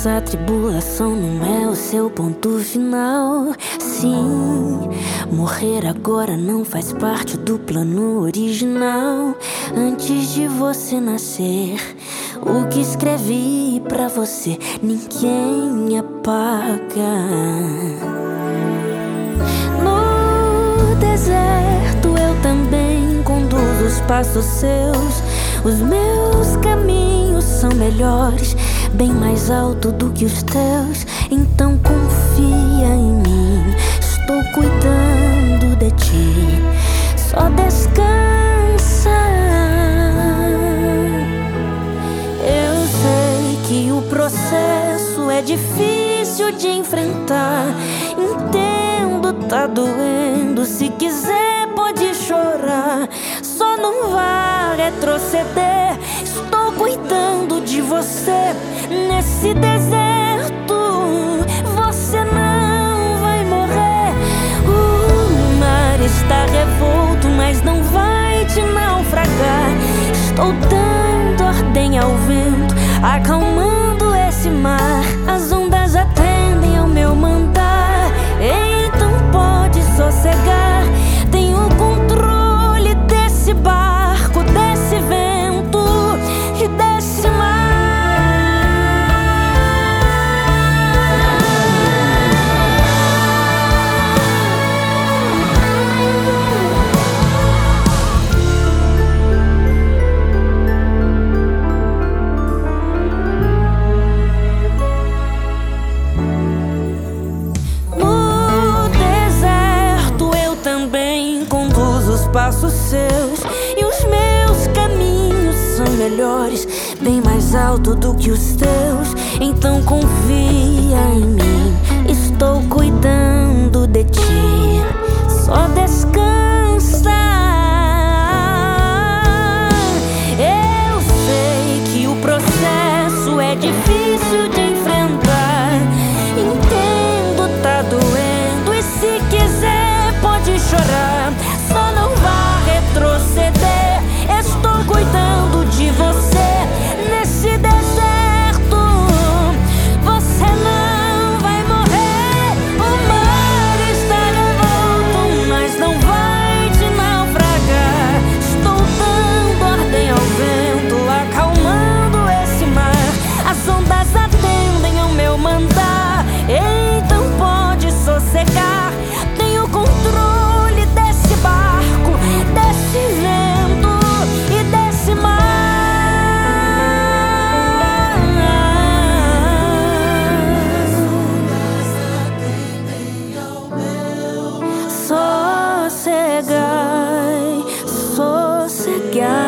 essa tribulação não é o seu ponto final. Sim, morrer agora não faz parte do plano original. Antes de você nascer, o que escrevi pra você ninguém apaga. No deserto eu também conduzo os passos seus. Os meus caminhos são melhores, bem mais alto do que os teus. Então confia em mim, estou cuidando de ti. Só descansa. Eu sei que o processo é difícil de enfrentar. Entendo, tá doendo. Se quiser pode chorar, só não vá retroceder. Estou cuidando de você nesse deserto. Você não vai morrer. O mar está revolto, mas não vai te naufragar. Estou dando ordem ao vento, acalmando esse mar. As ondas atendem ao meu mandar, então pode sossegar. Tenho controle desse barco, desse vento e desse mar. No deserto eu também conduzo os passos seus, e os meus caminhos são melhores, bem mais alto do que os teus. Então confia em mim, estou cuidando de ti. Só descansa. Eu sei que o processo é difícil de enfrentar. Entendo, tá doendo. E se quiser pode chorar, só não vá retroceder. Estou cuidando de você nesse deserto. Você não vai morrer. O mar está revolto, mas não vai te naufragar. Estou dando ordem ao vento, acalmando esse mar. As ondas atendem ao meu mandar, então pode sossegar. Tenho controle desse barco, desse vento e desse mar. Sossegai, sossegai.